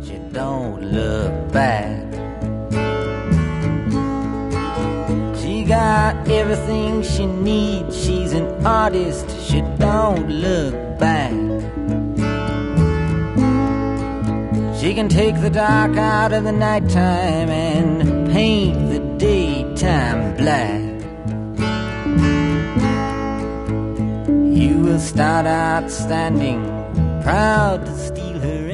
she don't look back. She got everything she needs, she's an artist, she don't look back. She can take the dark out of the nighttime and paint the daytime black. You will start out standing, proud to steal her